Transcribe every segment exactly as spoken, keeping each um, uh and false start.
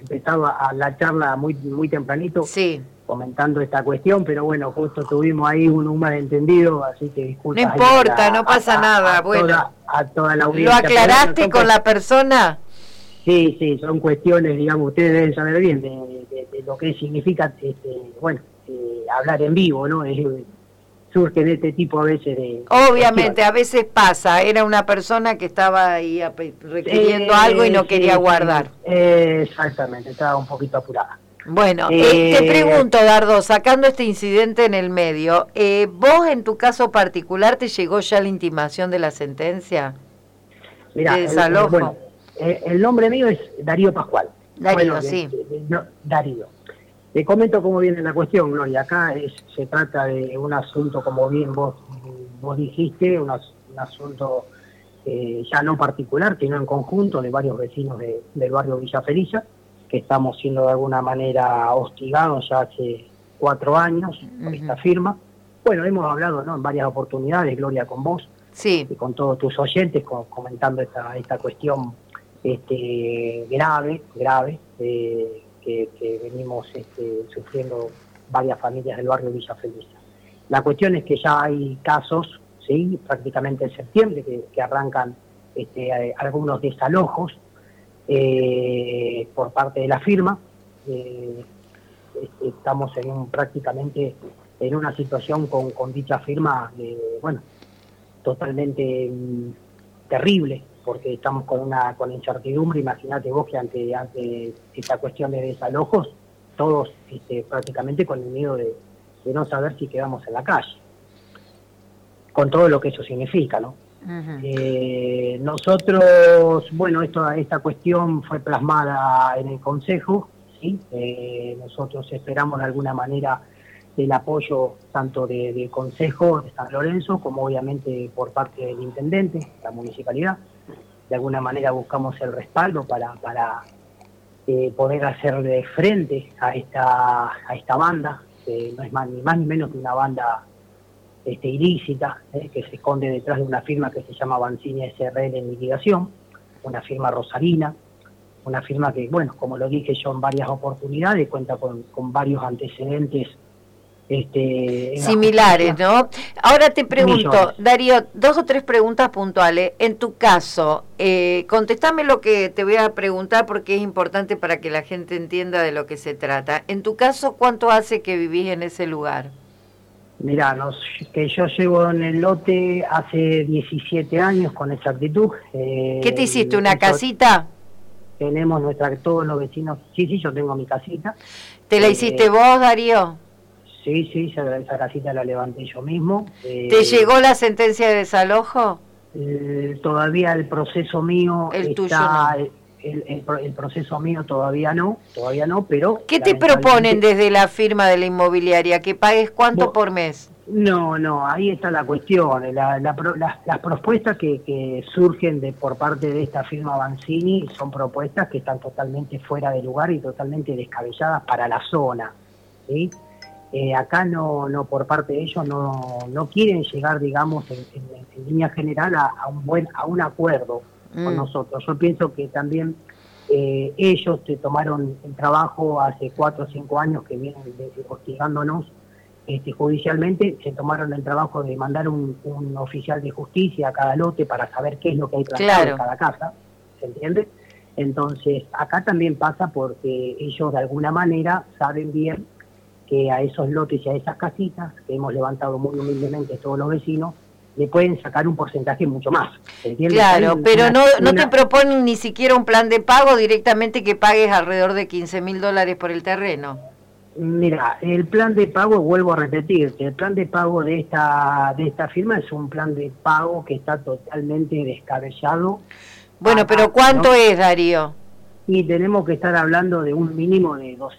empezado a, a la charla muy muy tempranito, sí, comentando esta cuestión, pero bueno, justo tuvimos ahí un, un malentendido, así que disculpas. no importa, a, no pasa a, nada, a bueno. Toda, a toda la ¿Lo audiencia. aclaraste Son con cu- la persona? Sí, sí, son cuestiones, digamos, ustedes deben saber bien de, de, de lo que significa, este, bueno, eh, hablar en vivo, ¿no? Es, surgen este tipo a veces de... Obviamente, a veces pasa, era una persona que estaba ahí ape- requiriendo Eh, algo y no sí, quería sí, guardar. eh, exactamente, estaba un poquito apurada. Bueno, Eh, eh, te pregunto, Dardo, sacando este incidente en el medio, eh, ¿vos en tu caso particular te llegó ya la intimación de la sentencia Mira, de el, desalojo? eh, bueno, eh, el nombre mío es Darío Pascual. Darío, Bueno, de- sí. de- de- no, Darío. Te comento cómo viene la cuestión, Gloria. Acá es, se trata de un asunto, como bien vos, vos dijiste, un, as- un asunto eh, ya no particular, sino en conjunto de varios vecinos de- del barrio Villa Felicia, que estamos siendo de alguna manera hostigados ya hace cuatro años por Ujú. esta firma. Bueno, hemos hablado, ¿no?, en varias oportunidades, Gloria, con vos Sí, y con todos tus oyentes, co- comentando esta, esta cuestión este, grave, grave, eh, que, que venimos este, sufriendo varias familias del barrio Villa Felicia. La cuestión es que ya hay casos, ¿sí?, prácticamente en septiembre, que, que arrancan este, eh, algunos desalojos eh, por parte de la firma. Eh, este, estamos en un, prácticamente en una situación con, con dicha firma, eh, bueno, totalmente mm, terrible, porque estamos con una con incertidumbre. Imagínate vos que ante ante esta cuestión de desalojos, todos este, prácticamente con el miedo de, de no saber si quedamos en la calle, con todo lo que eso significa, ¿no? ujú. Eh, nosotros, bueno, esto, esta cuestión fue plasmada en el Consejo, ¿sí? Eh, nosotros esperamos de alguna manera el apoyo tanto de- del Consejo de San Lorenzo como obviamente por parte del Intendente, la Municipalidad. De alguna manera buscamos el respaldo para, para eh, poder hacerle frente a esta, a esta banda, que no es más, ni más ni menos que una banda este, ilícita, eh, que se esconde detrás de una firma que se llama Banzini S R L en liquidación, una firma rosarina, una firma que, bueno, como lo dije yo en varias oportunidades, cuenta con, con varios antecedentes este, en la Similares, justicia. ¿no? Ahora te pregunto, Millones. Darío, dos o tres preguntas puntuales. En tu caso, eh, contestame lo que te voy a preguntar porque es importante para que la gente entienda de lo que se trata. En tu caso, ¿cuánto hace que vivís en ese lugar? Mirá, nos, que yo llevo en el lote hace diecisiete años con exactitud. Eh, ¿Qué te hiciste, una eso, casita? tenemos nuestra, todos los vecinos, sí, sí, yo tengo mi casita. ¿Te la Eh, hiciste vos, Darío? Sí, sí, esa, esa casita la levanté yo mismo. Eh, ¿Te llegó la sentencia de desalojo? eh, todavía el proceso mío El tuyo está, no. el, el, el proceso mío todavía no, todavía no, pero... ¿Qué te lamentablemente- proponen desde la firma de la inmobiliaria? ¿Que pagues cuánto Vos- por mes? No, no, ahí está la cuestión. La, la, pro- las, las propuestas que, que surgen de por parte de esta firma Banzini son propuestas que están totalmente fuera de lugar y totalmente descabelladas para la zona, ¿sí? Eh, acá no, no por parte de ellos no, no quieren llegar, digamos, en, en, en línea general a, a un buen a un acuerdo Mm. con nosotros. Yo pienso que también eh, ellos se tomaron el trabajo hace cuatro o cinco años que vienen de- hostigándonos este, judicialmente, se tomaron el trabajo de mandar un, un oficial de justicia a cada lote para saber qué es lo que hay plantado Claro. en cada casa, ¿se entiende? Entonces, acá también pasa porque ellos de alguna manera saben bien que a esos lotes y a esas casitas que hemos levantado muy humildemente todos los vecinos, le pueden sacar un porcentaje mucho más, ¿se entiende? Claro, Hay pero una- no, no te una- proponen ni siquiera un plan de pago, directamente que pagues alrededor de quince mil dólares por el terreno. Mira, el plan de pago, vuelvo a repetirte, el plan de pago de esta de esta firma es un plan de pago que está totalmente descabellado. Bueno, Ah, pero ¿cuánto ¿no? es, Darío? Y tenemos que estar hablando de un mínimo de dos,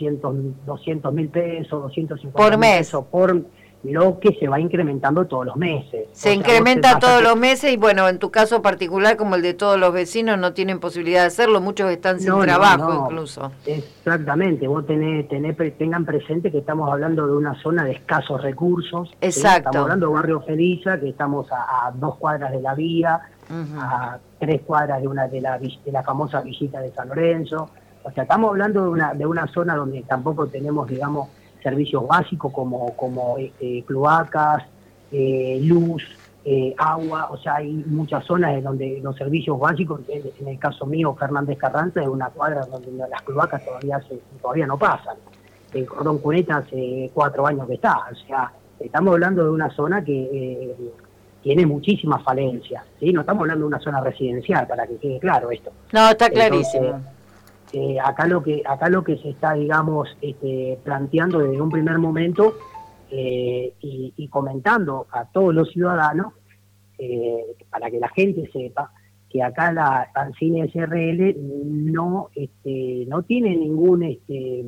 doscientos mil pesos, doscientos cincuenta Por mil mes. pesos por lo que se va incrementando todos los meses. Se O sea, incrementa vos te vas todos a- los meses y bueno, en tu caso particular, como el de todos los vecinos, no tienen posibilidad de hacerlo, muchos están sin No, no, trabajo no. incluso. Exactamente, vos tenés, tenés, pre- tengan presente que estamos hablando de una zona de escasos recursos. ¿sí? Exacto. Estamos hablando de Barrio Felicia, que estamos a, a dos cuadras de la vía, Ujú. a tres cuadras de una de la, vi- de la famosa villita de San Lorenzo. O sea, estamos hablando de una, de una zona donde tampoco tenemos, digamos, servicios básicos como, como este, cloacas, eh, luz, eh, agua. O sea, hay muchas zonas en donde los servicios básicos, en el caso mío, Fernández Carranza, es una cuadra donde las cloacas todavía, se, todavía no pasan. El cordón cuneta hace cuatro años que está. O sea, estamos hablando de una zona que eh, tiene muchísimas falencias, ¿sí? No estamos hablando de una zona residencial, para que quede claro esto. No, está clarísimo. Entonces, eh, acá lo que acá lo que se está, digamos, este, planteando desde un primer momento eh, y, y comentando a todos los ciudadanos, eh, para que la gente sepa que acá la Pancine S R L no, este, no tiene ningún... Este,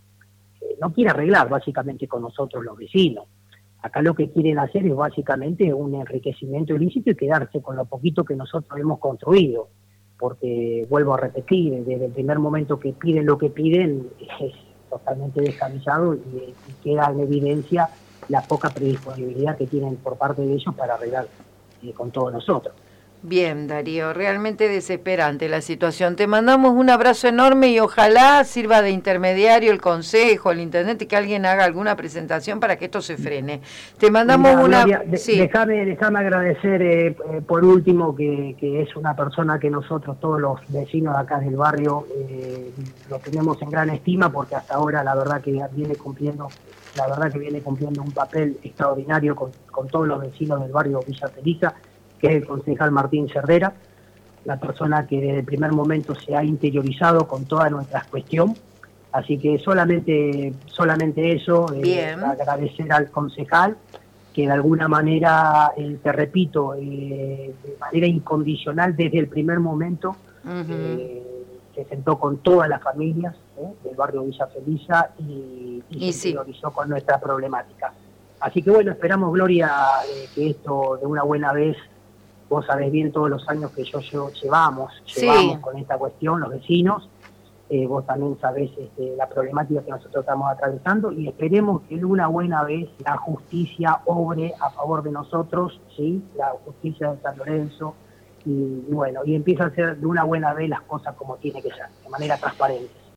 no quiere arreglar básicamente con nosotros los vecinos. Acá lo que quieren hacer es básicamente un enriquecimiento ilícito y quedarse con lo poquito que nosotros hemos construido, porque vuelvo a repetir, desde el primer momento que piden lo que piden es totalmente descabellado y, y queda en evidencia la poca predisponibilidad que tienen por parte de ellos para arreglar eh, con todos nosotros. Bien, Darío, realmente desesperante la situación. Te mandamos un abrazo enorme y ojalá sirva de intermediario el consejo, el intendente, que alguien haga alguna presentación para que esto se frene. Te mandamos Mira, una... Gloria, de, sí. Déjame déjame agradecer eh, eh, por último que, que es una persona que nosotros, todos los vecinos de acá del barrio, eh, lo tenemos en gran estima, porque hasta ahora la verdad que viene cumpliendo, la verdad que viene cumpliendo un papel extraordinario con, con todos los vecinos del barrio Villa Feliza, que es el concejal Martín Cervera, la persona que desde el primer momento se ha interiorizado con toda nuestra cuestión. Así que solamente solamente eso, eh, agradecer al concejal, que de alguna manera, eh, te repito, eh, de manera incondicional desde el primer momento, uh-huh. eh, se sentó con todas las familias eh, del barrio Villa Feliza y, y, y se sí. interiorizó con nuestra problemática. Así que bueno, esperamos, Gloria, eh, que esto de una buena vez... Vos sabés bien todos los años que yo, yo llevamos, sí. llevamos con esta cuestión, los vecinos. Eh, vos también sabés este, la problemática que nosotros estamos atravesando y esperemos que de una buena vez la justicia obre a favor de nosotros, ¿sí? La justicia de San Lorenzo, y bueno, y empieza a hacer de una buena vez las cosas como tiene que ser, de manera transparente.